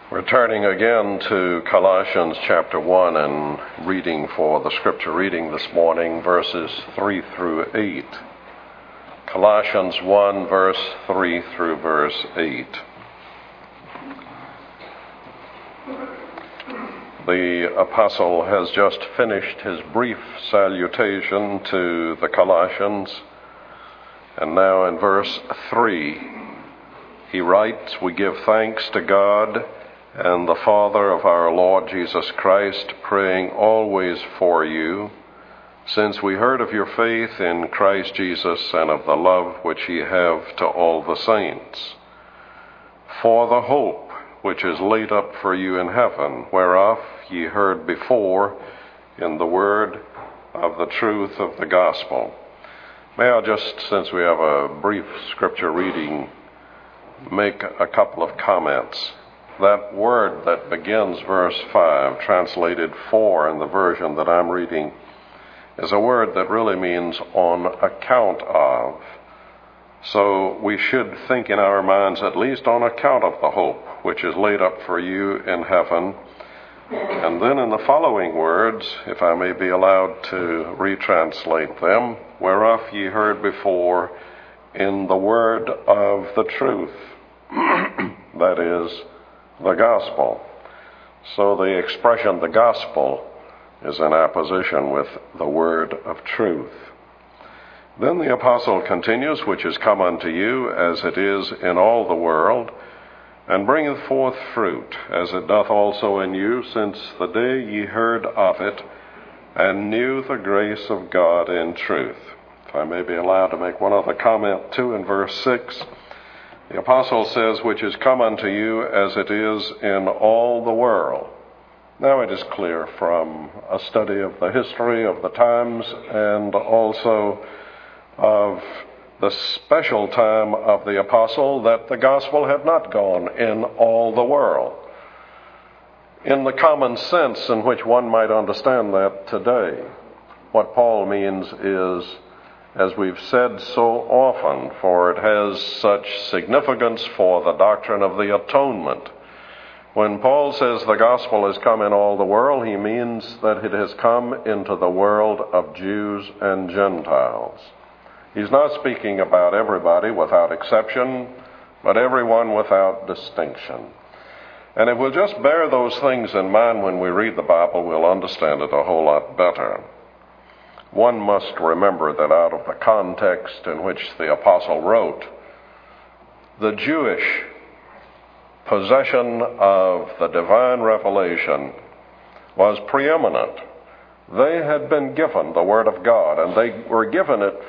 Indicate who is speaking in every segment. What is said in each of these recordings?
Speaker 1: We're turning again to Colossians chapter 1 and reading for the scripture reading this morning, verses 3 through 8. Colossians 1, verse 3 through verse 8. The apostle has just finished his brief salutation to the Colossians, and now in verse 3 he writes, "We give thanks to God and the Father of our Lord Jesus Christ, praying always for you, since we heard of your faith in Christ Jesus and of the love which ye have to all the saints, for the hope which is laid up for you in heaven, whereof ye heard before in the word of the truth of the gospel." May I just, since we have a brief scripture reading, make a couple of comments. That word that begins verse 5, translated "for" in the version that I'm reading, is a word that really means "on account of." So we should think in our minds at least on account of the hope which is laid up for you in heaven. And then in the following words, if I may be allowed to retranslate them, "whereof ye heard before in the word of the truth," that is, the gospel. So the expression "the gospel" is in apposition with the word of truth. Then the apostle continues, "which is come unto you, as it is in all the world, and bringeth forth fruit, as it doth also in you, since the day ye heard of it, and knew the grace of God in truth." If I may be allowed to make one other comment too, in verse 6, the apostle says, "which is come unto you as it is in all the world." Now it is clear from a study of the history of the times and also of the special time of the apostle that the gospel had not gone in all the world, in the common sense in which one might understand that today. What Paul means is, as we've said so often, for it has such significance for the doctrine of the atonement. When Paul says the gospel has come in all the world, he means that it has come into the world of Jews and Gentiles. He's not speaking about everybody without exception, but everyone without distinction. And if we'll just bear those things in mind when we read the Bible, we'll understand it a whole lot better. One must remember that out of the context in which the apostle wrote, the Jewish possession of the divine revelation was preeminent. They had been given the Word of God, and they were given it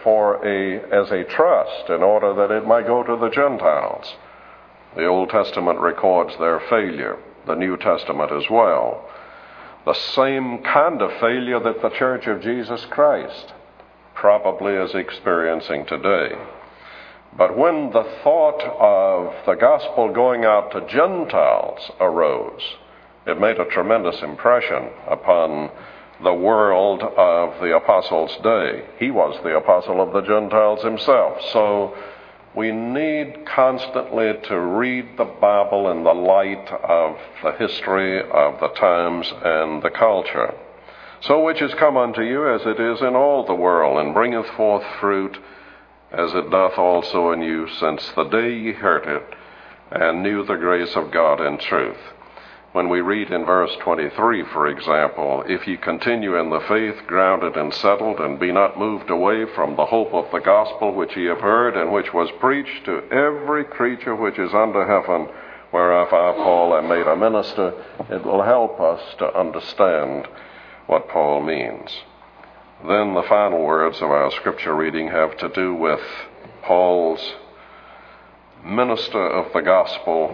Speaker 1: as a trust in order that it might go to the Gentiles. The Old Testament records their failure, the New Testament as well. The same kind of failure that the Church of Jesus Christ probably is experiencing today. But when the thought of the gospel going out to Gentiles arose, it made a tremendous impression upon the world of the apostle's day. He was the apostle of the Gentiles himself. So we need constantly to read the Bible in the light of the history of the times and the culture. "So which is come unto you as it is in all the world, and bringeth forth fruit, as it doth also in you, since the day ye heard it, and knew the grace of God in truth." When we read in verse 23, for example, "if ye continue in the faith, grounded and settled, and be not moved away from the hope of the gospel which ye have heard, and which was preached to every creature which is under heaven, whereof I, Paul, am made a minister," it will help us to understand what Paul means. Then the final words of our scripture reading have to do with Paul's minister of the gospel.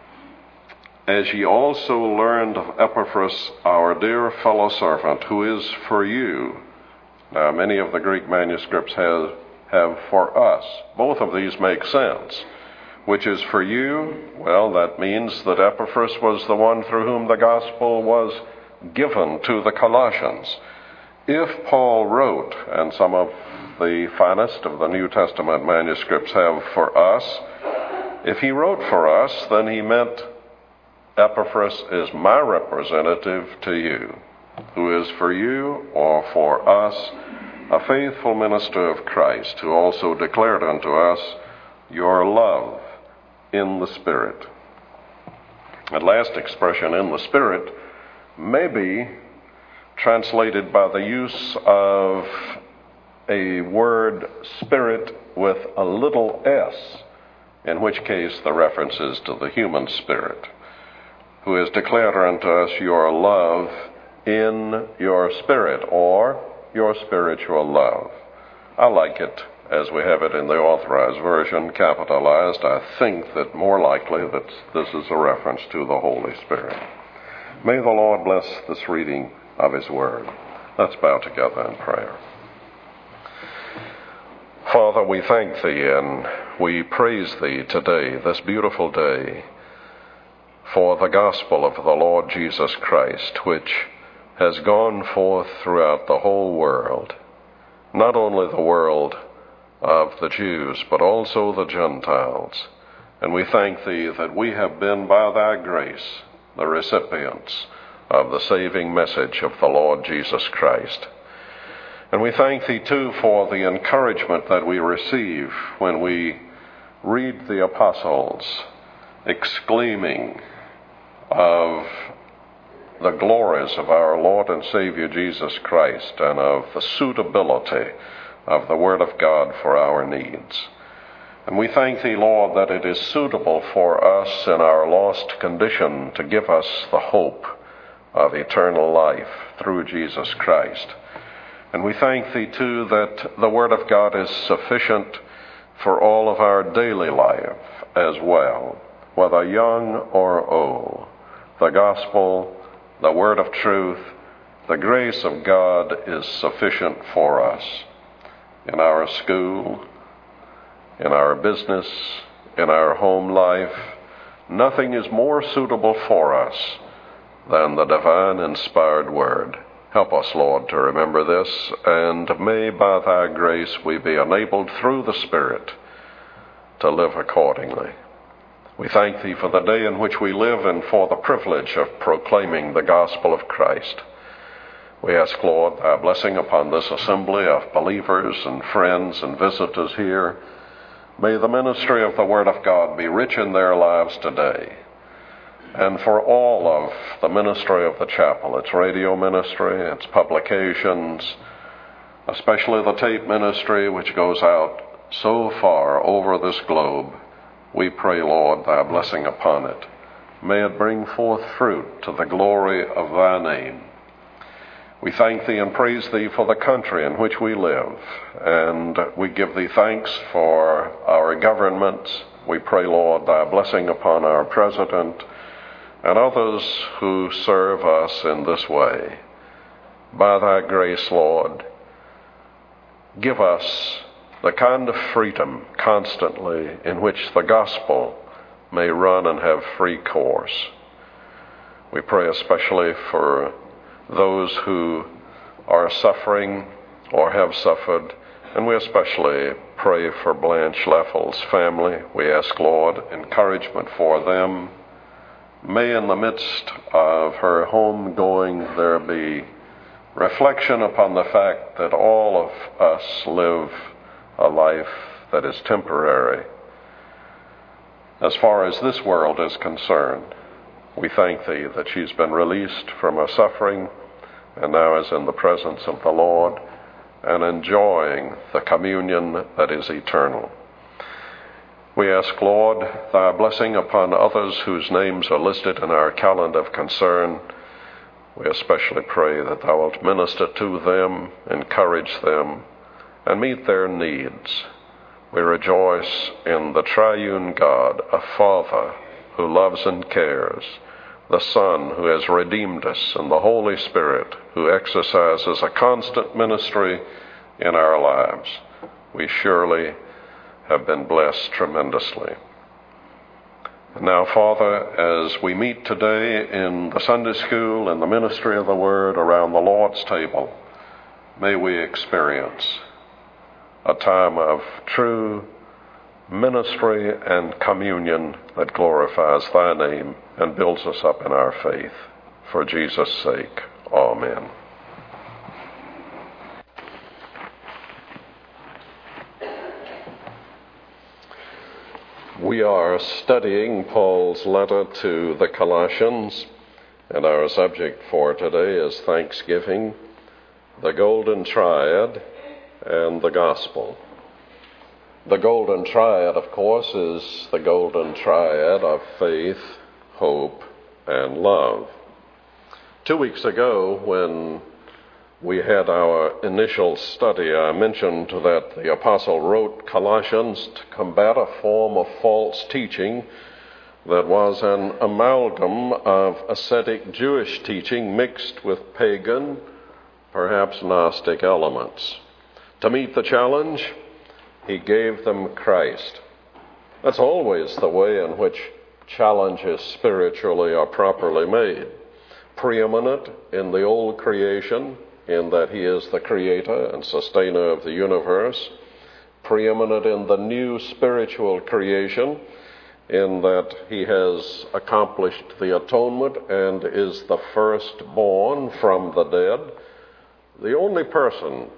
Speaker 1: "As ye also learned of Epaphras, our dear fellow servant, who is for you." Now, many of the Greek manuscripts have "for us." Both of these make sense. "Which is for you," well, that means that Epaphras was the one through whom the gospel was given to the Colossians. If Paul wrote, and some of the finest of the New Testament manuscripts have "for us," if he wrote for us, then he meant Epaphras is my representative to you, who is for you or for us a faithful minister of Christ, who also declared unto us your love in the Spirit. That last expression, in the Spirit, may be translated by the use of a word spirit with a little s, in which case the reference is to the human spirit, who has declared unto us your love in your spirit, or your spiritual love. I like it as we have it in the Authorized Version, capitalized. I think that more likely that this is a reference to the Holy Spirit. May the Lord bless this reading of His Word. Let's bow together in prayer. Father, we thank Thee and we praise Thee today, this beautiful day, for the gospel of the Lord Jesus Christ, which has gone forth throughout the whole world, not only the world of the Jews, but also the Gentiles. And we thank Thee that we have been, by Thy grace, the recipients of the saving message of the Lord Jesus Christ. And we thank Thee, too, for the encouragement that we receive when we read the apostles exclaiming of the glories of our Lord and Savior Jesus Christ and of the suitability of the Word of God for our needs. And we thank Thee, Lord, that it is suitable for us in our lost condition to give us the hope of eternal life through Jesus Christ. And we thank Thee, too, that the Word of God is sufficient for all of our daily life as well, whether young or old. The gospel, the word of truth, the grace of God is sufficient for us in our school, in our business, in our home life. Nothing is more suitable for us than the divine inspired word. Help us, Lord, to remember this, and may by Thy grace we be enabled through the Spirit to live accordingly. We thank Thee for the day in which we live and for the privilege of proclaiming the gospel of Christ. We ask, Lord, Thy blessing upon this assembly of believers and friends and visitors here. May the ministry of the Word of God be rich in their lives today. And for all of the ministry of the chapel, its radio ministry, its publications, especially the tape ministry which goes out so far over this globe, we pray, Lord, Thy blessing upon it. May it bring forth fruit to the glory of Thy name. We thank Thee and praise Thee for the country in which we live, and we give Thee thanks for our governments. We pray, Lord, Thy blessing upon our president and others who serve us in this way. By Thy grace, Lord, give us the kind of freedom constantly in which the gospel may run and have free course. We pray especially for those who are suffering or have suffered, and we especially pray for Blanche Leffel's family. We ask, Lord, encouragement for them. May in the midst of her homegoing there be reflection upon the fact that all of us live a life that is temporary. As far as this world is concerned, we thank Thee that she's been released from her suffering and now is in the presence of the Lord and enjoying the communion that is eternal. We ask, Lord, Thy blessing upon others whose names are listed in our calendar of concern. We especially pray that Thou wilt minister to them, encourage them, and meet their needs. We rejoice in the triune God, a Father who loves and cares, the Son who has redeemed us, and the Holy Spirit who exercises a constant ministry in our lives. We surely have been blessed tremendously. And now, Father, as we meet today in the Sunday school and the ministry of the Word around the Lord's table, may we experience a time of true ministry and communion that glorifies thy name and builds us up in our faith. For Jesus' sake, amen. We are studying Paul's letter to the Colossians, and our subject for today is Thanksgiving, the Golden Triad, and the Gospel. The Golden Triad, of course, is the Golden Triad of faith, hope, and love. 2 weeks ago, when we had our initial study, I mentioned that the apostle wrote Colossians to combat a form of false teaching that was an amalgam of ascetic Jewish teaching mixed with pagan, perhaps Gnostic elements. To meet the challenge, he gave them Christ. That's always the way in which challenges spiritually are properly made. Preeminent in the old creation, in that he is the creator and sustainer of the universe. Preeminent in the new spiritual creation, in that he has accomplished the atonement and is the firstborn from the dead. The only person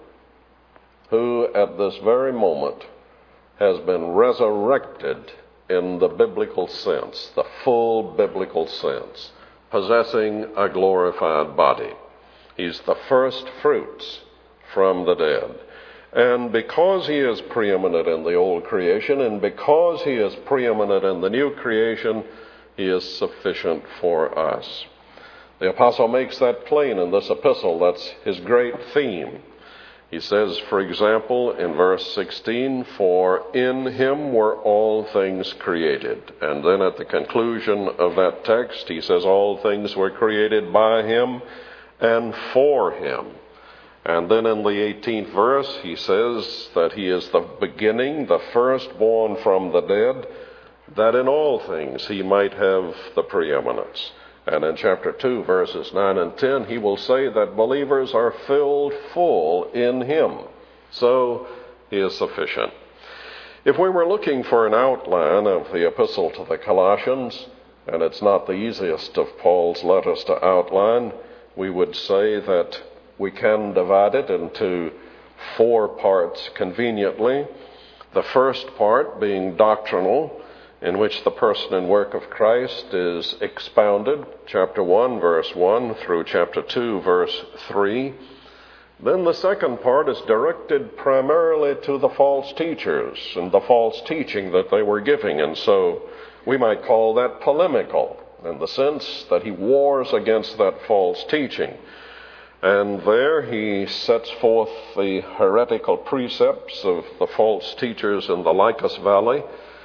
Speaker 1: who at this very moment has been resurrected in the biblical sense, the full biblical sense, possessing a glorified body. He's the first fruits from the dead. And because he is preeminent in the old creation, and because he is preeminent in the new creation, he is sufficient for us. The apostle makes that plain in this epistle. That's his great theme. He says, for example, in verse 16, "For in him were all things created." And then at the conclusion of that text, he says, "All things were created by him and for him." And then in the 18th verse, he says that he is the beginning, the firstborn from the dead, that in all things he might have the preeminence. And in chapter 2, verses 9 and 10, he will say that believers are filled full in him. So he is sufficient. If we were looking for an outline of the epistle to the Colossians, and it's not the easiest of Paul's letters to outline, we would say that we can divide it into 4 parts conveniently. The first part being doctrinal, in which the person and work of Christ is expounded, chapter 1, verse 1 through chapter 2, verse 3. Then the second part is directed primarily to the false teachers and the false teaching that they were giving, and so we might call that polemical, in the sense that he wars against that false teaching. And there he sets forth the heretical precepts of the false teachers in the Lycus Valley,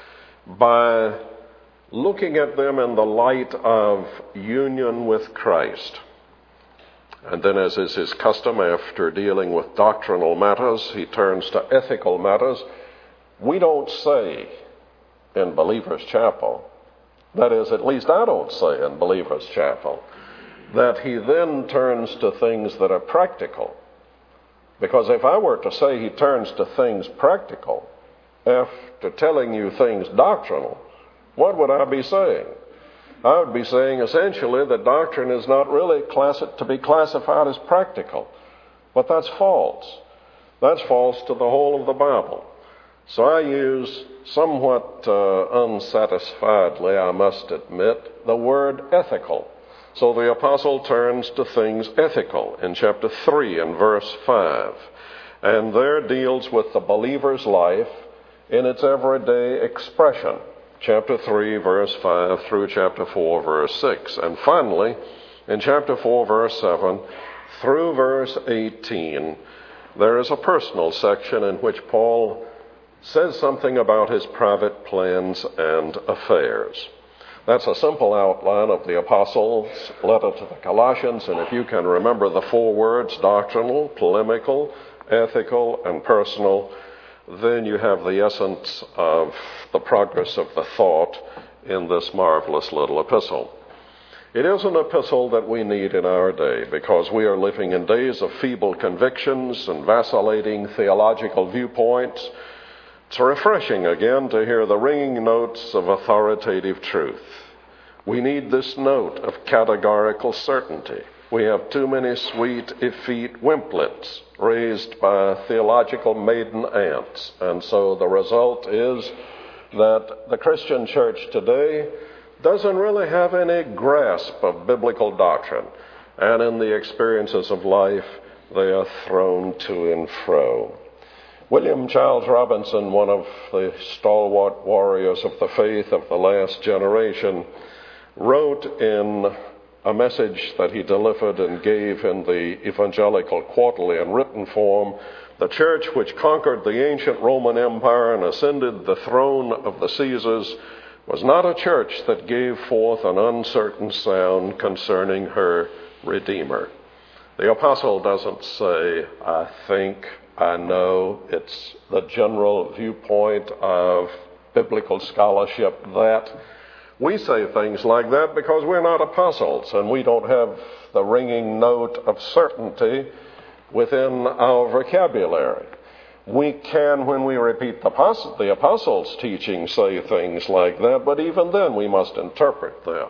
Speaker 1: by looking at them in the light of union with Christ. And then, as is his custom, after dealing with doctrinal matters, he turns to ethical matters. We don't say in Believer's Chapel, that is, at least I don't say in Believer's Chapel, that he then turns to things that are practical. Because if I were to say he turns to things practical, after telling you things doctrinal, what would I be saying? I would be saying essentially that doctrine is not really to be classified as practical. But that's false. That's false to the whole of the Bible. So I use somewhat unsatisfiedly, I must admit, the word ethical. So the apostle turns to things ethical in chapter 3 and verse 5. And there deals with the believer's life in its everyday expression, chapter 3, verse 5 through chapter 4, verse 6. And finally, in chapter 4, verse 7 through verse 18, there is a personal section in which Paul says something about his private plans and affairs. That's a simple outline of the apostle's letter to the Colossians, and if you can remember the 4 words, doctrinal, polemical, ethical, and personal, then you have the essence of the progress of the thought in this marvelous little epistle. It is an epistle that we need in our day because we are living in days of feeble convictions and vacillating theological viewpoints. It's refreshing again to hear the ringing notes of authoritative truth. We need this note of categorical certainty. We have too many sweet, effete wimplets raised by theological maiden aunts. And so the result is that the Christian church today doesn't really have any grasp of biblical doctrine. And in the experiences of life, they are thrown to and fro. William Charles Robinson, one of the stalwart warriors of the faith of the last generation, wrote in a message that he delivered and gave in the Evangelical Quarterly in written form, "The church which conquered the ancient Roman Empire and ascended the throne of the Caesars was not a church that gave forth an uncertain sound concerning her Redeemer." The apostle doesn't say, "I think, I know." It's the general viewpoint of biblical scholarship that we say things like that because we're not apostles and we don't have the ringing note of certainty within our vocabulary. We can, when we repeat the apostles' teaching, say things like that, but even then we must interpret them.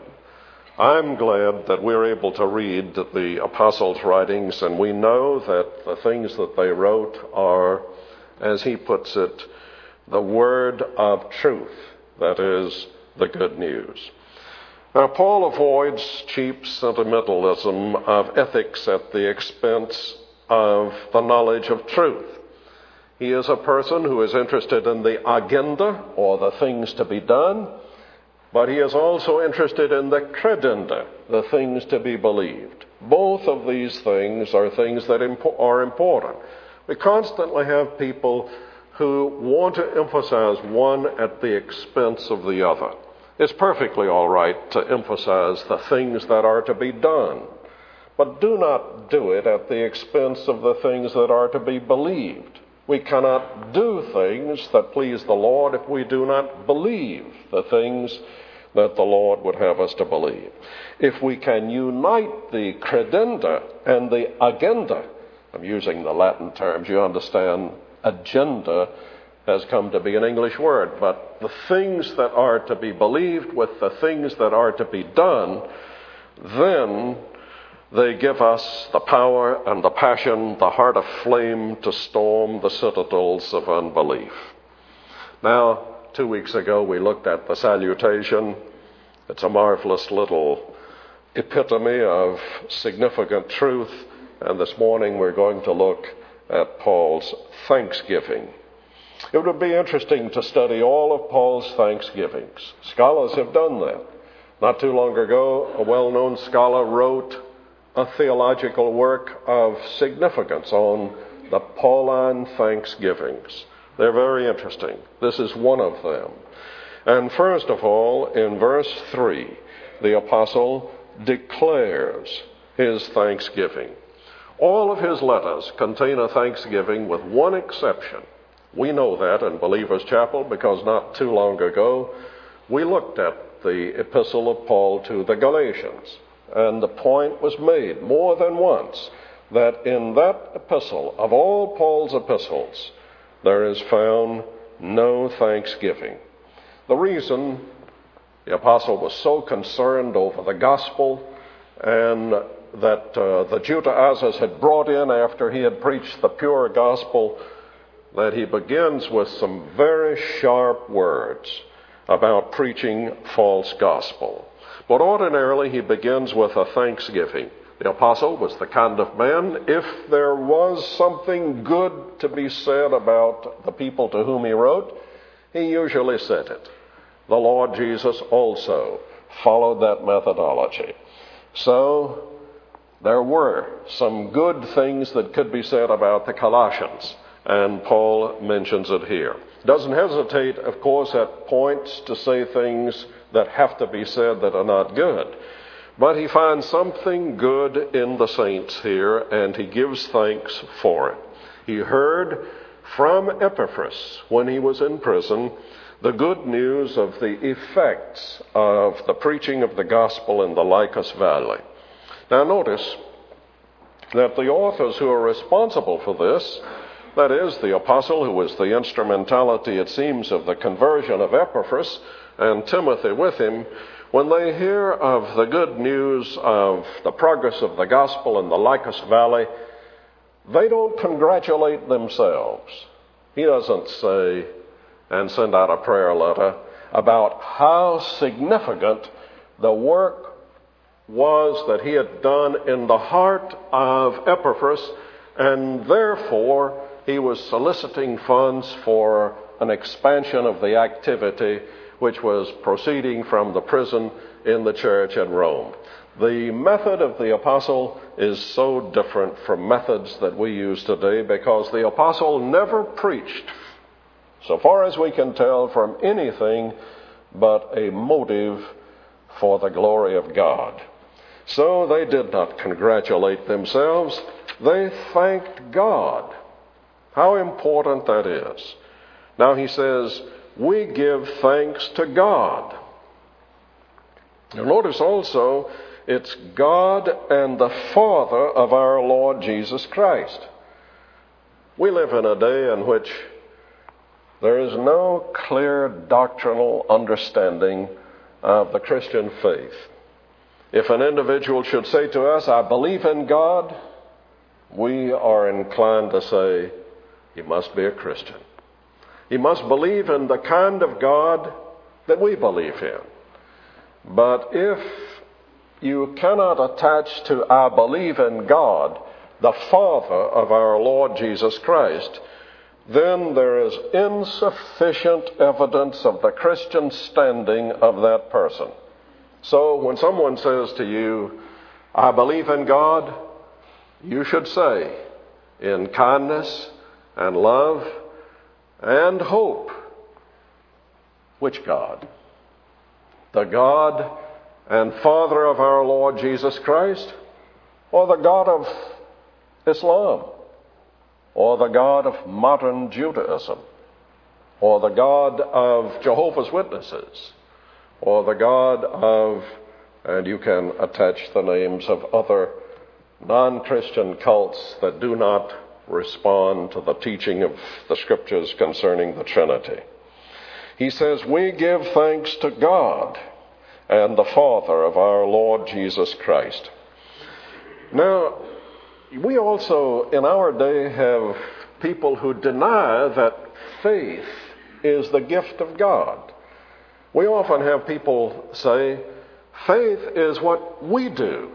Speaker 1: I'm glad that we're able to read the apostles' writings, and we know that the things that they wrote are, as he puts it, the word of truth, that is, the good news. Now, Paul avoids cheap sentimentalism of ethics at the expense of the knowledge of truth. He is a person who is interested in the agenda, or the things to be done, but he is also interested in the credenda, the things to be believed. Both of these things are things that are important. We constantly have people who want to emphasize one at the expense of the other. It's perfectly all right to emphasize the things that are to be done, but do not do it at the expense of the things that are to be believed. We cannot do things that please the Lord if we do not believe the things that the Lord would have us to believe. If we can unite the credenda and the agenda, I'm using the Latin terms, you understand, agenda has come to be an English word, but the things that are to be believed with the things that are to be done, then they give us the power and the passion, the heart of flame to storm the citadels of unbelief. Now, 2 weeks ago we looked at the salutation. It's a marvelous little epitome of significant truth. And this morning we're going to look at Paul's thanksgiving. It would be interesting to study all of Paul's thanksgivings. Scholars have done that. Not too long ago, a well-known scholar wrote a theological work of significance on the Pauline thanksgivings. They're very interesting. This is one of them. And first of all, in verse 3, the apostle declares his thanksgiving. All of his letters contain a thanksgiving with one exception. We know that in Believers Chapel because not too long ago we looked at the epistle of Paul to the Galatians. And the point was made more than once that in that epistle, of all Paul's epistles, there is found no thanksgiving. The reason the apostle was so concerned over the gospel and that the Judaizers had brought in after he had preached the pure gospel, that he begins with some very sharp words about preaching false gospel. But ordinarily he begins with a thanksgiving. The apostle was the kind of man, if there was something good to be said about the people to whom he wrote, he usually said it. The Lord Jesus also followed that methodology. So there were some good things that could be said about the Colossians, and Paul mentions it here. Doesn't hesitate, of course, at points to say things that have to be said that are not good. But he finds something good in the saints here, and he gives thanks for it. He heard from Epaphras, when he was in prison, the good news of the effects of the preaching of the gospel in the Lycus Valley. Now notice that the authors who are responsible for this that is, the apostle who was the instrumentality, it seems, of the conversion of Epaphras and Timothy with him, when they hear of the good news of the progress of the gospel in the Lycus Valley, they don't congratulate themselves. He doesn't say and send out a prayer letter about how significant the work was that he had done in the heart of Epaphras, and therefore he was soliciting funds for an expansion of the activity which was proceeding from the prison in the church at Rome. The method of the apostle is so different from methods that we use today, because the apostle never preached, so far as we can tell, from anything but a motive for the glory of God. So they did not congratulate themselves. They thanked God. How important that is. Now he says, we give thanks to God. Now notice also, it's God and the Father of our Lord Jesus Christ. We live in a day in which there is no clear doctrinal understanding of the Christian faith. If an individual should say to us, I believe in God, we are inclined to say, he must be a Christian. He must believe in the kind of God that we believe in. But if you cannot attach to I believe in God, the Father of our Lord Jesus Christ, then there is insufficient evidence of the Christian standing of that person. So when someone says to you, I believe in God, you should say, in kindness and love and hope, which God? The God and Father of our Lord Jesus Christ, or the God of Islam, or the God of modern Judaism, or the God of Jehovah's Witnesses, or the God of, and you can attach the names of other non-Christian cults that do not respond to the teaching of the Scriptures concerning the Trinity. He says, we give thanks to God and the Father of our Lord Jesus Christ. Now, we also in our day have people who deny that faith is the gift of God. We often have people say, faith is what we do.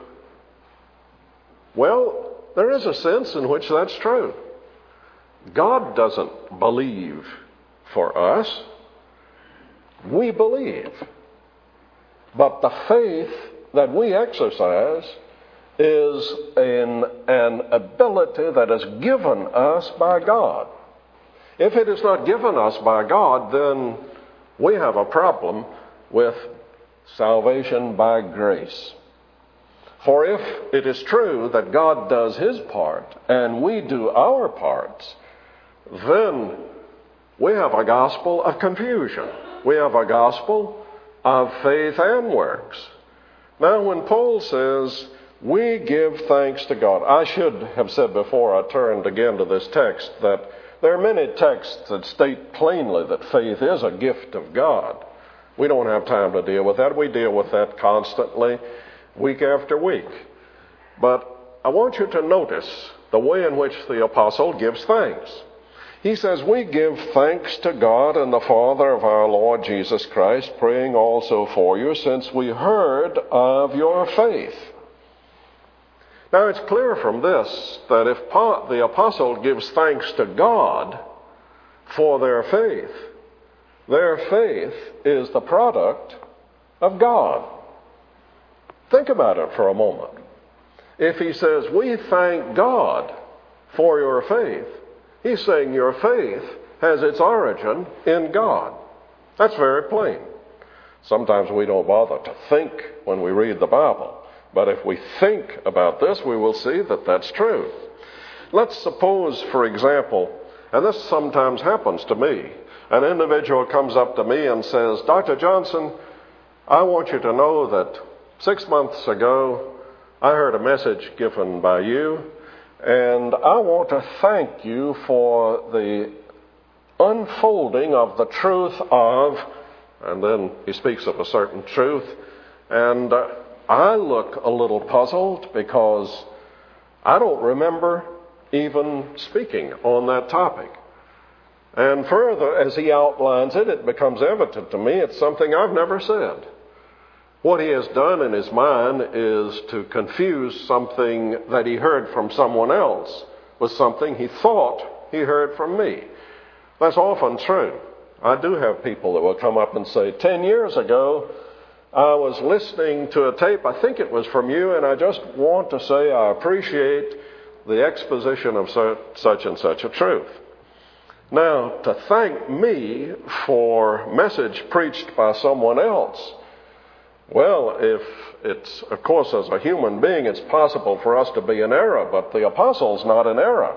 Speaker 1: Well, there is a sense in which that's true. God doesn't believe for us. We believe. But the faith that we exercise is an ability that is given us by God. If it is not given us by God, then we have a problem with salvation by grace. For if it is true that God does his part and we do our parts, then we have a gospel of confusion. We have a gospel of faith and works. Now, when Paul says, we give thanks to God, I should have said before I turned again to this text that there are many texts that state plainly that faith is a gift of God. We don't have time to deal with that. We deal with that constantly, week after week. But I want you to notice the way in which the apostle gives thanks. He says, we give thanks to God and the Father of our Lord Jesus Christ, praying also for you, since we heard of your faith. Now, it's clear from this that if the apostle gives thanks to God for their faith is the product of God. Think about it for a moment. If he says, we thank God for your faith, he's saying your faith has its origin in God. That's very plain. Sometimes we don't bother to think when we read the Bible. But if we think about this, we will see that that's true. Let's suppose, for example, and this sometimes happens to me, an individual comes up to me and says, Dr. Johnson, I want you to know that 6 months ago, I heard a message given by you, And I want to thank you for the unfolding of the truth of, and then he speaks of a certain truth, and I look a little puzzled because I don't remember even speaking on that topic. And further, as he outlines it, it becomes evident to me it's something I've never said. What he has done in his mind is to confuse something that he heard from someone else with something he thought he heard from me. That's often true. I do have people that will come up and say, 10 years ago, I was listening to a tape, I think it was from you, and I just want to say I appreciate the exposition of such and such a truth. Now, to thank me for a message preached by someone else, well, if it's, of course, as a human being, it's possible for us to be in error, but the apostle's not in error.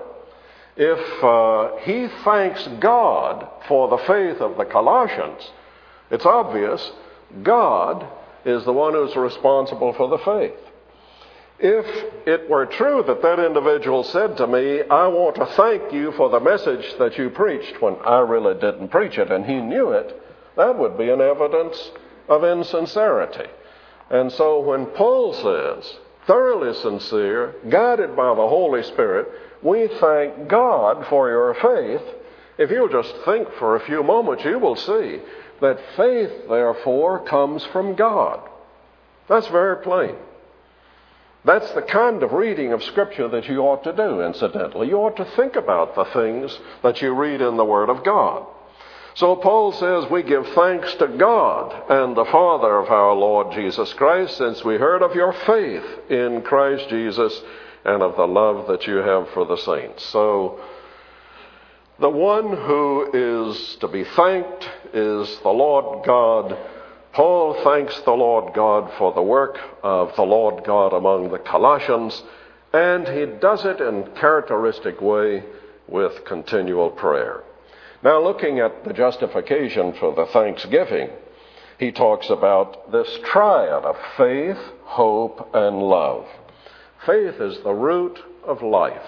Speaker 1: If he thanks God for the faith of the Colossians, it's obvious God is the one who's responsible for the faith. If it were true that that individual said to me, I want to thank you for the message that you preached, when I really didn't preach it and he knew it, that would be an evidence of insincerity. And so when Paul says, thoroughly sincere, guided by the Holy Spirit, we thank God for your faith, if you'll just think for a few moments, you will see that faith, therefore, comes from God. That's very plain. That's the kind of reading of Scripture that you ought to do, incidentally. You ought to think about the things that you read in the Word of God. So Paul says we give thanks to God and the Father of our Lord Jesus Christ, since we heard of your faith in Christ Jesus and of the love that you have for the saints. So the one who is to be thanked is the Lord God. Paul thanks the Lord God for the work of the Lord God among the Colossians, and he does it in a characteristic way with continual prayer. Now, looking at the justification for the thanksgiving, he talks about this triad of faith, hope, and love. Faith is the root of life.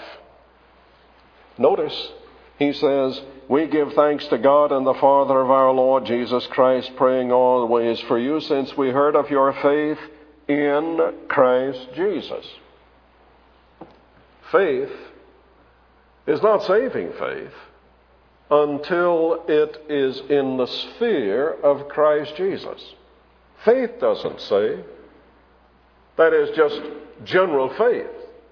Speaker 1: Notice, he says, we give thanks to God and the Father of our Lord Jesus Christ, praying always for you, since we heard of your faith in Christ Jesus. Faith is not saving faith until it is in the sphere of Christ Jesus. Faith doesn't save. That is just general faith.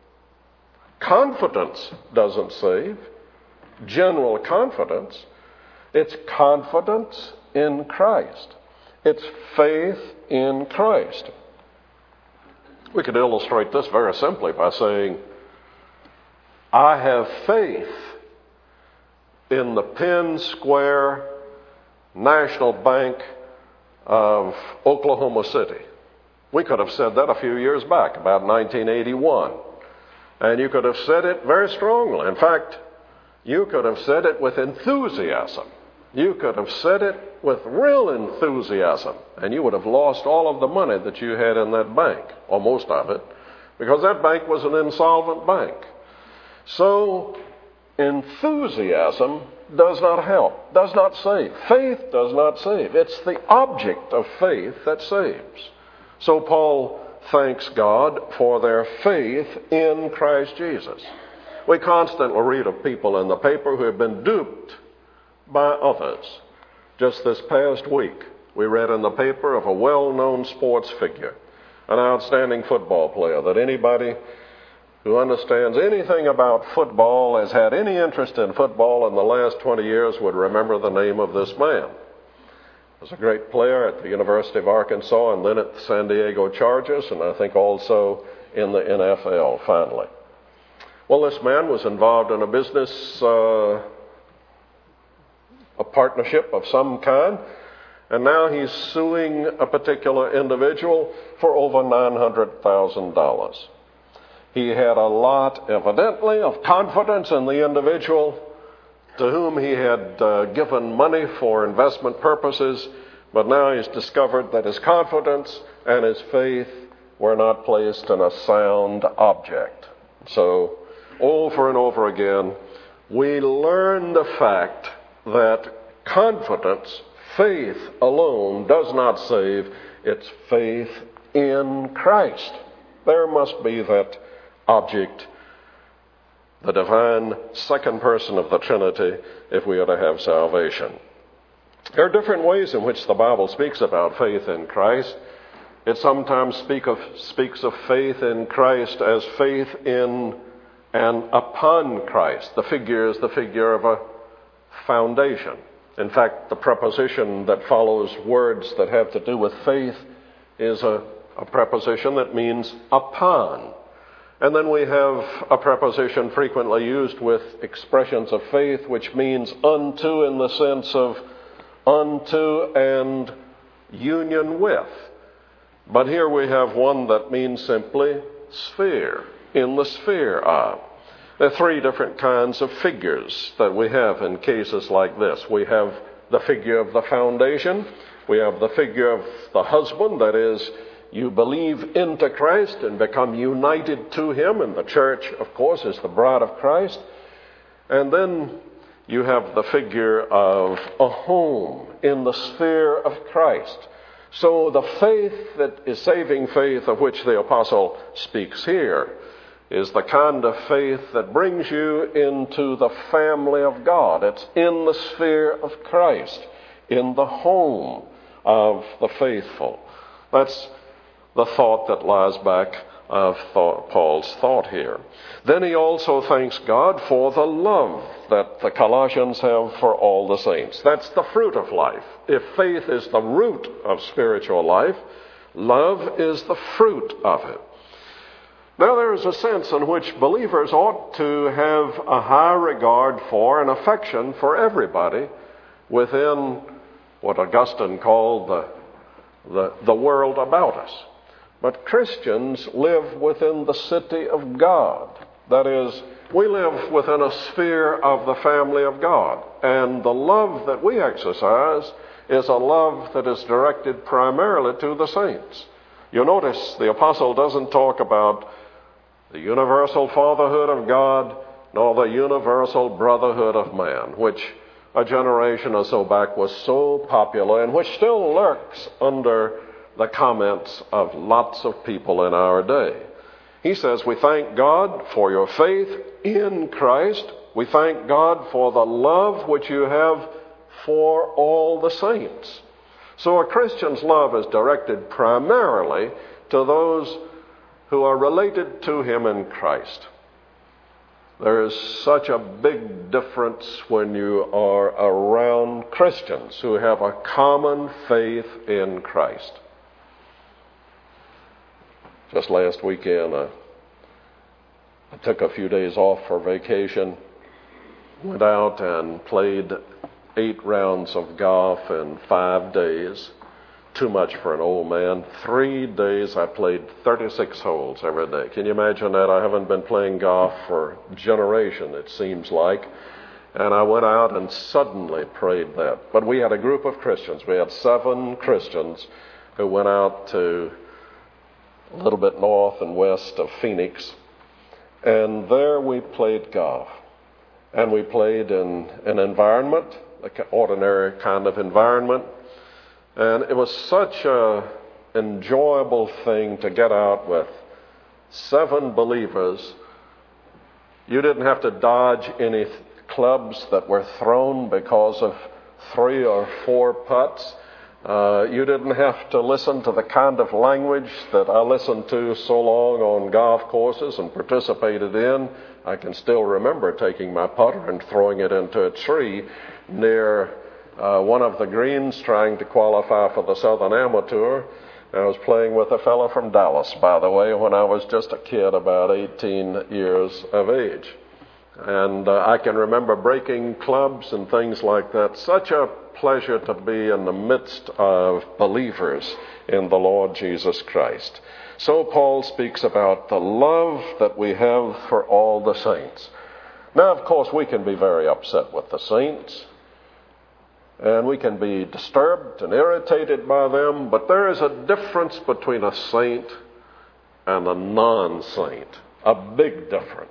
Speaker 1: Confidence doesn't save. General confidence. It's confidence in Christ. It's faith in Christ. We could illustrate this very simply by saying, I have faith in the Penn Square National Bank of Oklahoma City. We could have said that a few years back, about 1981. And you could have said it very strongly. In fact, you could have said it with enthusiasm. You could have said it with real enthusiasm. And you would have lost all of the money that you had in that bank, or most of it, because that bank was an insolvent bank. So, enthusiasm does not help, does not save. Faith does not save. It's the object of faith that saves. So Paul thanks God for their faith in Christ Jesus. We constantly read of people in the paper who have been duped by others. Just this past week, we read in the paper of a well-known sports figure, an outstanding football player that anybody who understands anything about football, has had any interest in football in the last 20 years, would remember the name of this man. He was a great player at the University of Arkansas and then at the San Diego Chargers, and I think also in the NFL finally. Well, this man was involved in a business, a partnership of some kind, and now he's suing a particular individual for over $900,000. He had a lot, evidently, of confidence in the individual to whom he had given money for investment purposes, but now he's discovered that his confidence and his faith were not placed in a sound object. So over and over again, we learn the fact that confidence, faith alone, does not save. It's faith in Christ. There must be that object, the divine second person of the Trinity, if we are to have salvation. There are different ways in which the Bible speaks about faith in Christ. It sometimes speaks of faith in Christ as faith in and upon Christ. The figure is the figure of a foundation. In fact, the preposition that follows words that have to do with faith is a preposition that means upon. And then we have a preposition frequently used with expressions of faith, which means unto, in the sense of unto and union with. But here we have one that means simply sphere, in the sphere of. There are three different kinds of figures that we have in cases like this. We have the figure of the foundation. We have the figure of the husband, that is, you believe into Christ and become united to him, and the church, of course, is the bride of Christ. And then you have the figure of a home in the sphere of Christ. So the faith that is saving faith of which the apostle speaks here is the kind of faith that brings you into the family of God. It's in the sphere of Christ, in the home of the faithful. That's the thought that lies back of Paul's thought here. Then he also thanks God for the love that the Colossians have for all the saints. That's the fruit of life. If faith is the root of spiritual life, love is the fruit of it. Now, there is a sense in which believers ought to have a high regard for and affection for everybody within what Augustine called the world about us. But Christians live within the city of God. That is, we live within a sphere of the family of God. And the love that we exercise is a love that is directed primarily to the saints. You notice the apostle doesn't talk about the universal fatherhood of God, nor the universal brotherhood of man, which a generation or so back was so popular and which still lurks under the comments of lots of people in our day. He says, we thank God for your faith in Christ. We thank God for the love which you have for all the saints. So a Christian's love is directed primarily to those who are related to him in Christ. There is such a big difference when you are around Christians who have a common faith in Christ. Just last weekend, I took a few days off for vacation, went out and played 8 rounds of golf in 5 days. Too much for an old man. 3 days I played 36 holes every day. Can you imagine that? I haven't been playing golf for a generation, it seems like. And I went out and suddenly prayed that. But we had a group of Christians. We had 7 Christians who went out to a little bit north and west of Phoenix. And there we played golf. And we played in an environment, an ordinary kind of environment. And it was such an enjoyable thing to get out with 7 believers. You didn't have to dodge any clubs that were thrown because of 3 or 4 putts. You didn't have to listen to the kind of language that I listened to so long on golf courses and participated in. I can still remember taking my putter and throwing it into a tree near one of the greens trying to qualify for the Southern Amateur. I was playing with a fellow from Dallas, by the way, when I was just a kid, about 18 years of age. And I can remember breaking clubs and things like that. Such a pleasure to be in the midst of believers in the Lord Jesus Christ. So Paul speaks about the love that we have for all the saints. Now, of course, we can be very upset with the saints, and we can be disturbed and irritated by them, but there is a difference between a saint and a non-saint, a big difference.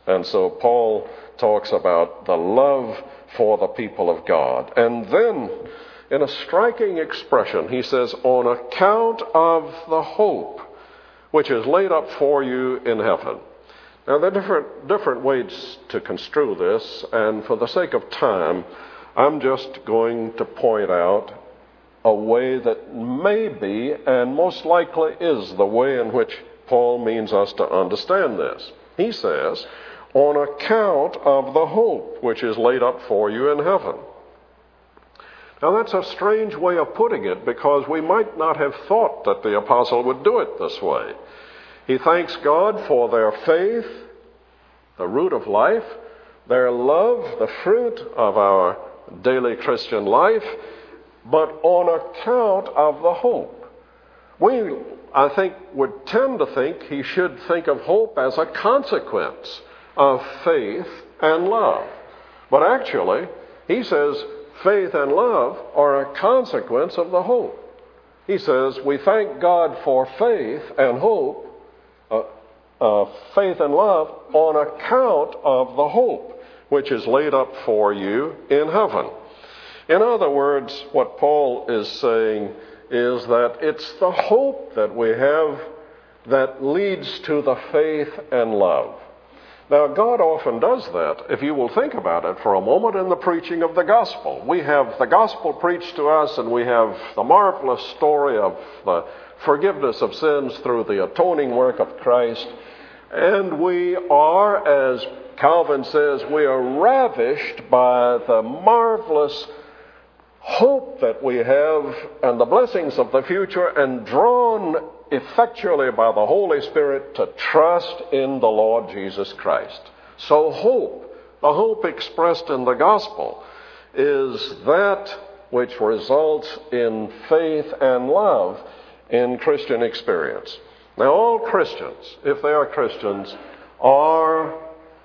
Speaker 1: And so Paul talks about the love for the people of God. And then, in a striking expression, he says, on account of the hope which is laid up for you in heaven. Now, there are different ways to construe this, and for the sake of time, I'm just going to point out a way that may be, and most likely is, the way in which Paul means us to understand this. He says, on account of the hope which is laid up for you in heaven. Now, that's a strange way of putting it, because we might not have thought that the apostle would do it this way. He thanks God for their faith, the root of life, their love, the fruit of our daily Christian life, but on account of the hope. We, I think, would tend to think he should think of hope as a consequence of faith and love. But actually, he says faith and love are a consequence of the hope. He says we thank God for faith and hope, faith and love on account of the hope which is laid up for you in heaven. In other words, what Paul is saying is that it's the hope that we have that leads to the faith and love. Now, God often does that. If you will think about it for a moment in the preaching of the gospel. We have the gospel preached to us, and we have the marvelous story of the forgiveness of sins through the atoning work of Christ. And we are, as Calvin says, we are ravished by the marvelous hope that we have and the blessings of the future, and drawn effectually by the Holy Spirit to trust in the Lord Jesus Christ. So hope, the hope expressed in the gospel, is that which results in faith and love in Christian experience. Now, all Christians, if they are Christians, are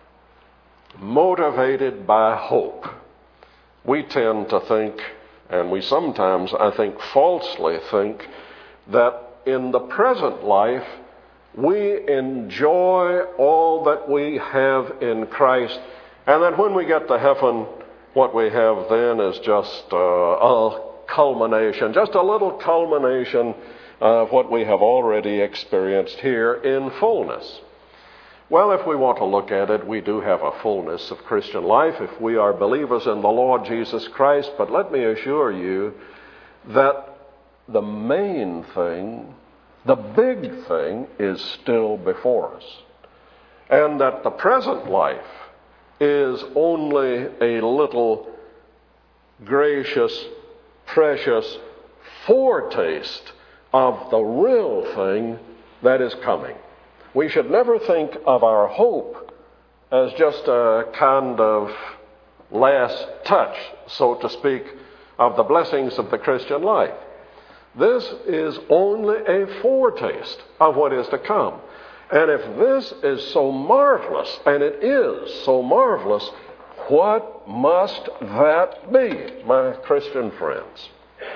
Speaker 1: motivated by hope. We tend to think, and we sometimes, I think, falsely think, that in the present life we enjoy all that we have in Christ, and that when we get to heaven, what we have then is just a culmination, just a little culmination of what we have already experienced here in fullness. Well, if we want to look at it, we do have a fullness of Christian life if we are believers in the Lord Jesus Christ. But let me assure you that the main thing, the big thing, is still before us. And that the present life is only a little gracious, precious foretaste of the real thing that is coming. We should never think of our hope as just a kind of last touch, so to speak, of the blessings of the Christian life. This is only a foretaste of what is to come. And if this is so marvelous, and it is so marvelous, what must that be, my Christian friends?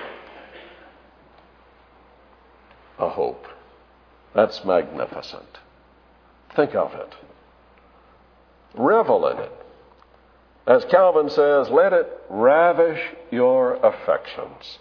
Speaker 1: A hope. That's magnificent. Think of it. Revel in it. As Calvin says, let it ravish your affections.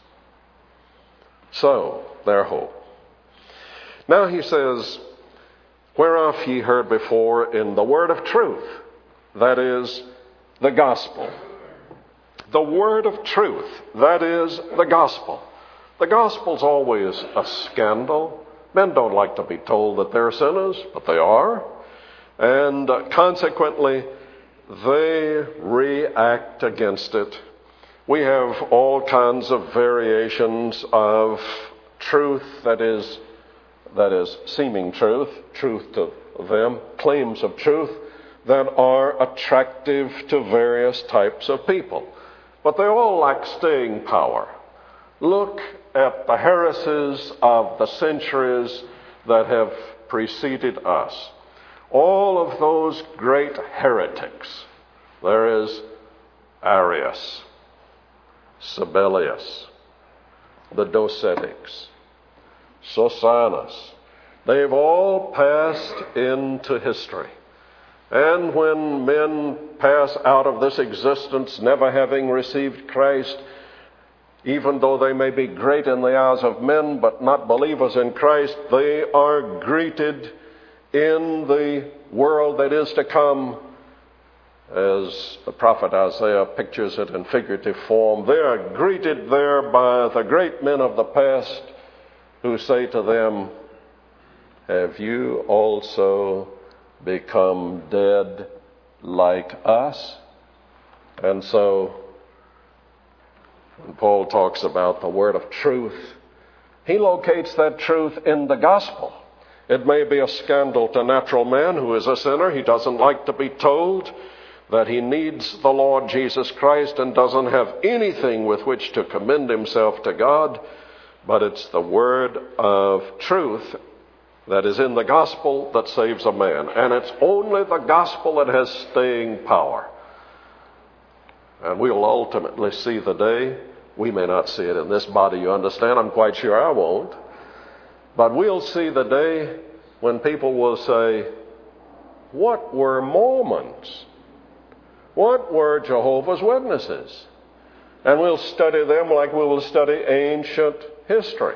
Speaker 1: So, their hope. Now he says, whereof ye heard before in the word of truth, that is, the gospel. The word of truth, that is, the gospel. The gospel's always a scandal. Men don't like to be told that they're sinners, but they are. And consequently, they react against it. We have all kinds of variations of truth, that is seeming truth to them, claims of truth that are attractive to various types of people. But they all lack staying power. Look at the heresies of the centuries that have preceded us. All of those great heretics. There is Arius, Sabellius, the Docetics, Sosanus. They've all passed into history. And when men pass out of this existence never having received Christ, even though they may be great in the eyes of men but not believers in Christ, they are greeted in the world that is to come, as the prophet Isaiah pictures it in figurative form. They are greeted there by the great men of the past who say to them, "Have you also become dead like us?" And so, when Paul talks about the word of truth, he locates that truth in the gospel. It may be a scandal to natural man who is a sinner. He doesn't like to be told that he needs the Lord Jesus Christ and doesn't have anything with which to commend himself to God. But it's the word of truth that is in the gospel that saves a man. And it's only the gospel that has staying power. And we'll ultimately see the day. We may not see it in this body, you understand. I'm quite sure I won't. But we'll see the day when people will say, "What were Mormons? What were Jehovah's Witnesses?" And we'll study them like we will study ancient history.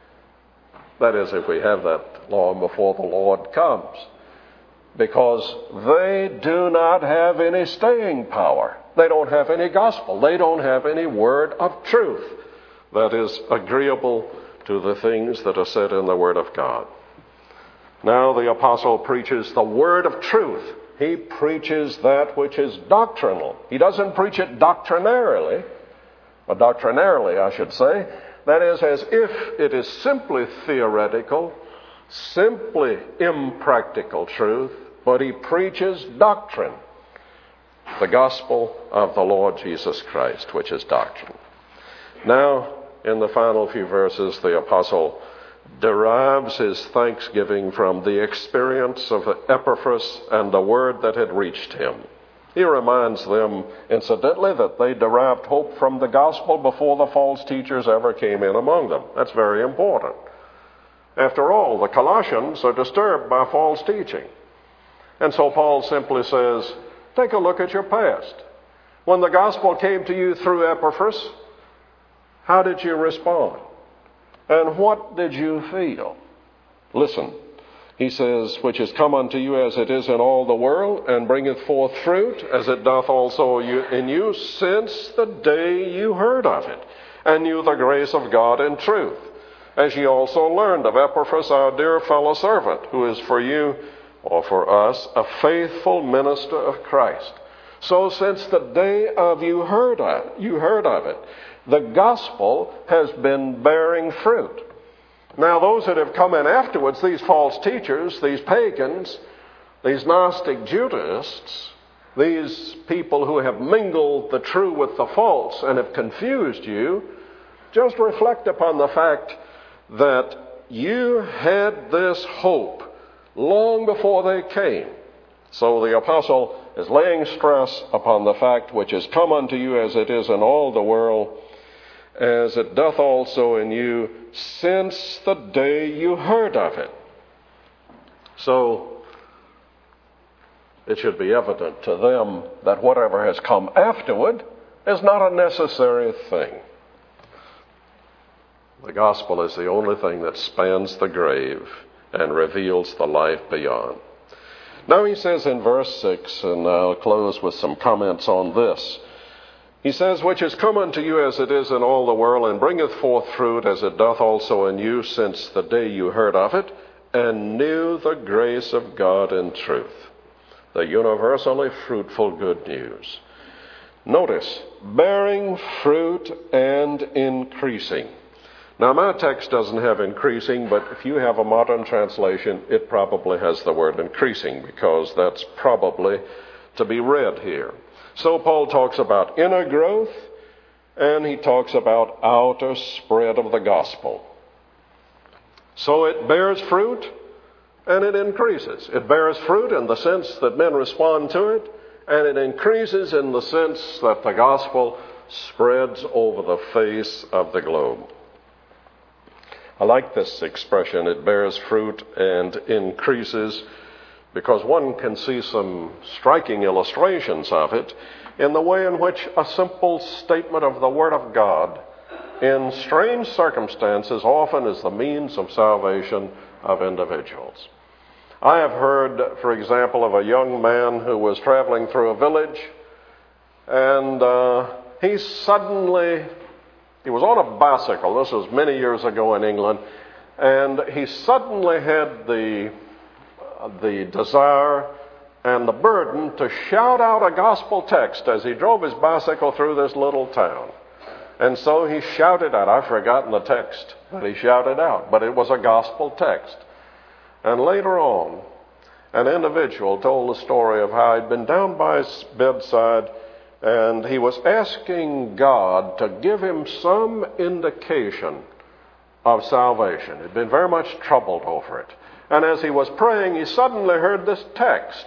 Speaker 1: That is, if we have that long before the Lord comes. Because they do not have any staying power. They don't have any gospel. They don't have any word of truth that is agreeable to the things that are said in the Word of God. Now the apostle preaches the word of truth. He preaches that which is doctrinal. He doesn't preach it doctrinarily, or doctrinarily, I should say. That is, as if it is simply theoretical, simply impractical truth, but he preaches doctrine, the gospel of the Lord Jesus Christ, which is doctrine. Now, in the final few verses, the apostle derives his thanksgiving from the experience of Epaphras and the word that had reached him. He reminds them, incidentally, that they derived hope from the gospel before the false teachers ever came in among them. That's very important. After all, the Colossians are disturbed by false teaching. And so Paul simply says, take a look at your past. When the gospel came to you through Epaphras, how did you respond? And what did you feel? Listen, he says, which is come unto you as it is in all the world, and bringeth forth fruit, as it doth also in you, since the day you heard of it, and knew the grace of God in truth, as ye also learned of Epaphras, our dear fellow servant, who is for you, or for us, a faithful minister of Christ. So since the day of you heard of it, the gospel has been bearing fruit. Now those that have come in afterwards, these false teachers, these pagans, these Gnostic Judaists, these people who have mingled the true with the false and have confused you, just reflect upon the fact that you had this hope long before they came. So the apostle is laying stress upon the fact which is come unto you as it is in all the world, as it doth also in you, since the day you heard of it. So it should be evident to them that whatever has come afterward is not a necessary thing. The gospel is the only thing that spans the grave and reveals the life beyond. Now he says in verse 6, and I'll close with some comments on this. He says, which is come unto you as it is in all the world, and bringeth forth fruit as it doth also in you, since the day you heard of it, and knew the grace of God in truth. The universally fruitful good news. Notice, bearing fruit and increasing. Now my text doesn't have increasing, but if you have a modern translation, it probably has the word increasing, because that's probably to be read here. So Paul talks about inner growth, and he talks about outer spread of the gospel. So it bears fruit, and it increases. It bears fruit in the sense that men respond to it, and it increases in the sense that the gospel spreads over the face of the globe. I like this expression, it bears fruit and increases, because one can see some striking illustrations of it in the way in which a simple statement of the Word of God in strange circumstances often is the means of salvation of individuals. I have heard, for example, of a young man who was traveling through a village, and he was on a bicycle. This was many years ago in England, and he suddenly had the desire and the burden to shout out a gospel text as he drove his bicycle through this little town. And so he shouted out, I've forgotten the text that he shouted out, but it was a gospel text. And later on, an individual told the story of how he'd been down by his bedside and he was asking God to give him some indication of salvation. He'd been very much troubled over it. And as he was praying, he suddenly heard this text.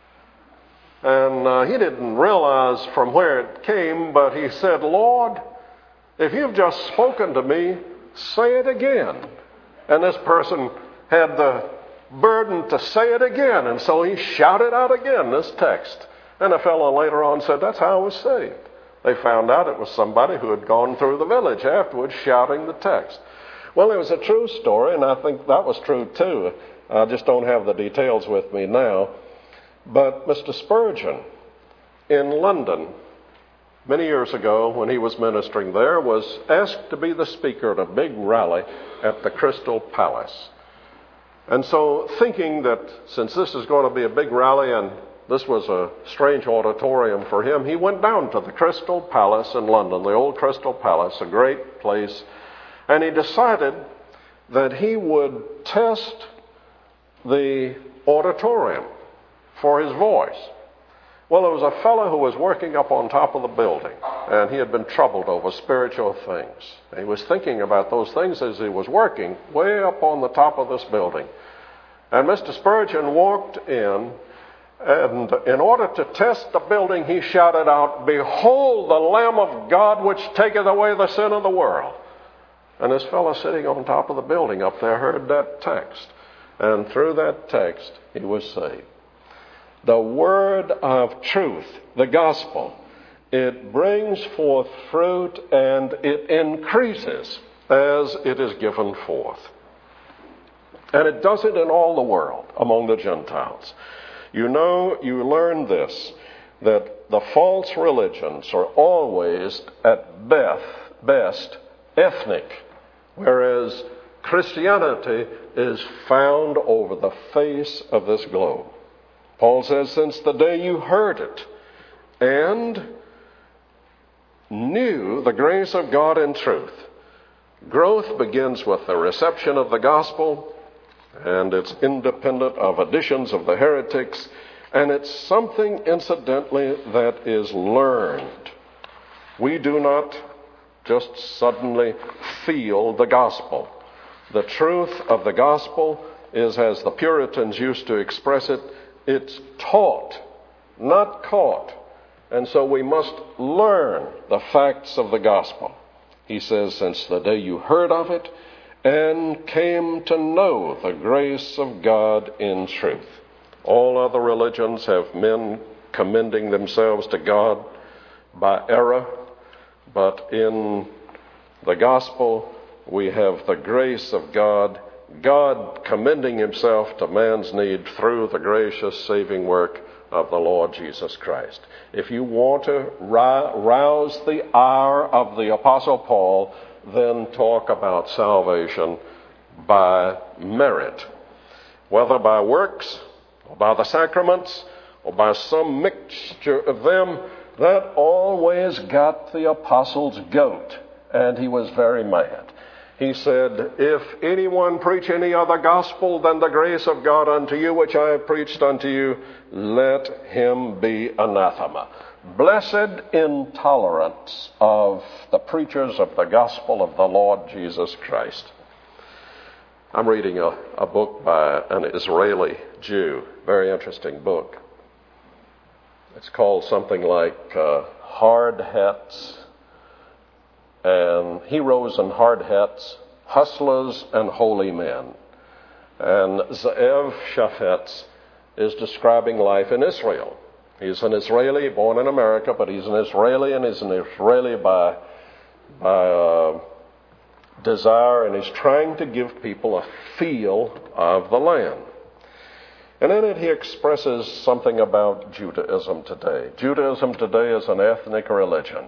Speaker 1: And he didn't realize from where it came, but he said, Lord, if you've just spoken to me, say it again. And this person had the burden to say it again, and so he shouted out again this text. And a fellow later on said, that's how I was saved. They found out it was somebody who had gone through the village afterwards shouting the text. Well, it was a true story, and I think that was true too. I just don't have the details with me now. But Mr. Spurgeon in London, many years ago when he was ministering there, was asked to be the speaker at a big rally at the Crystal Palace. And so thinking that since this is going to be a big rally and this was a strange auditorium for him, he went down to the Crystal Palace in London, the old Crystal Palace, a great place, and he decided that he would test the auditorium for his voice. Well, there was a fellow who was working up on top of the building, and he had been troubled over spiritual things. He was thinking about those things as he was working way up on the top of this building. And Mr. Spurgeon walked in, and in order to test the building, he shouted out, Behold the Lamb of God which taketh away the sin of the world. And this fellow sitting on top of the building up there heard that text. And through that text, he was saved. The word of truth, the gospel, it brings forth fruit and it increases as it is given forth. And it does it in all the world, among the Gentiles. You know, you learn this, that the false religions are always at best ethnic, whereas Christianity is found over the face of this globe. Paul says, since the day you heard it and knew the grace of God in truth. Growth begins with the reception of the gospel, and it's independent of additions of the heretics, and it's something, incidentally, that is learned. We do not just suddenly feel the gospel. The truth of the gospel is, as the Puritans used to express it, it's taught, not caught. And so we must learn the facts of the gospel. He says, since the day you heard of it and came to know the grace of God in truth. All other religions have men commending themselves to God by error, but in the gospel we have the grace of God, God commending himself to man's need through the gracious saving work of the Lord Jesus Christ. If you want to rouse the ire of the Apostle Paul, then talk about salvation by merit. Whether by works, or by the sacraments, or by some mixture of them, that always got the apostle's goat, and he was very mad. He said, if anyone preach any other gospel than the grace of God unto you, which I have preached unto you, let him be anathema. Blessed intolerance of the preachers of the gospel of the Lord Jesus Christ. I'm reading a book by an Israeli Jew, very interesting book. It's called something like Hard Hats and Heroes and Hard Hats, Hustlers and Holy Men. And Ze'ev Shafetz is describing life in Israel. He's an Israeli born in America, but he's an Israeli, and he's an Israeli by desire, and he's trying to give people a feel of the land. And in it he expresses something about Judaism today. Judaism today is an ethnic religion.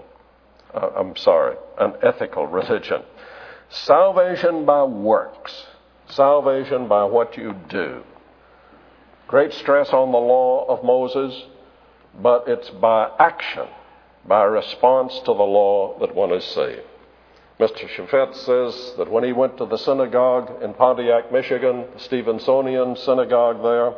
Speaker 1: An ethical religion. Salvation by works. Salvation by what you do. Great stress on the law of Moses, but it's by action, by response to the law that one is saved. Mr. Chaffetz says that when he went to the synagogue in Pontiac, Michigan, the Stevensonian synagogue there,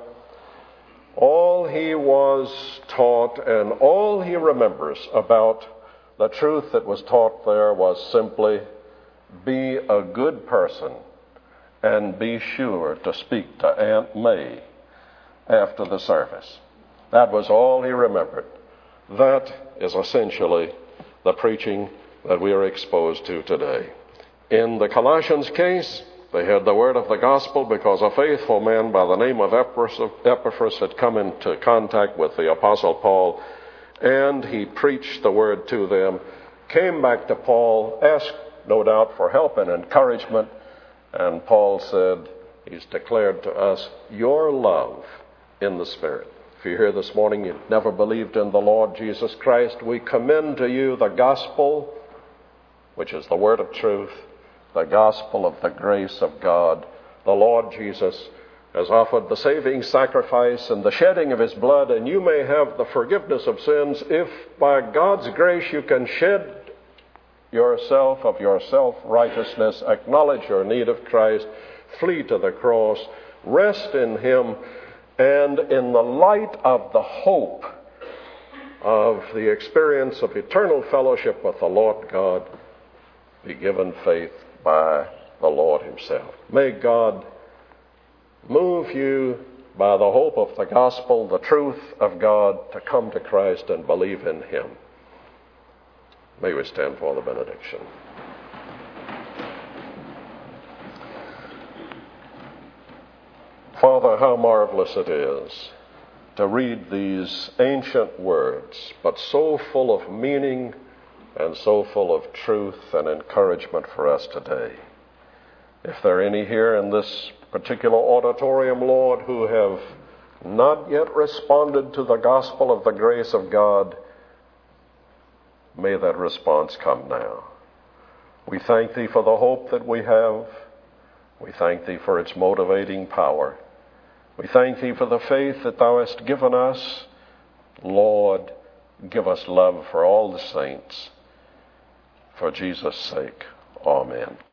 Speaker 1: all he was taught and all he remembers about the truth that was taught there was simply, be a good person and be sure to speak to Aunt May after the service. That was all he remembered. That is essentially the preaching that we are exposed to today. In the Colossians case, they had the word of the gospel because a faithful man by the name of Epaphras had come into contact with the Apostle Paul, and he preached the word to them, came back to Paul, asked, no doubt, for help and encouragement, and Paul said, he's declared to us your love in the Spirit. If you're here this morning, you've never believed in the Lord Jesus Christ, we commend to you the gospel, which is the word of truth, the gospel of the grace of God. The Lord Jesus has offered the saving sacrifice and the shedding of his blood, and you may have the forgiveness of sins if by God's grace you can shed yourself of your self-righteousness, acknowledge your need of Christ, flee to the cross, rest in him, and in the light of the hope of the experience of eternal fellowship with the Lord God, be given faith by the Lord himself. May God move you by the hope of the gospel, the truth of God, to come to Christ and believe in him. May we stand for the benediction. Father, how marvelous it is to read these ancient words, but so full of meaning and so full of truth and encouragement for us today. If there are any here in this particular auditorium, Lord, who have not yet responded to the gospel of the grace of God, may that response come now. We thank thee for the hope that we have. We thank thee for its motivating power. We thank thee for the faith that thou hast given us. Lord, give us love for all the saints. For Jesus' sake, amen.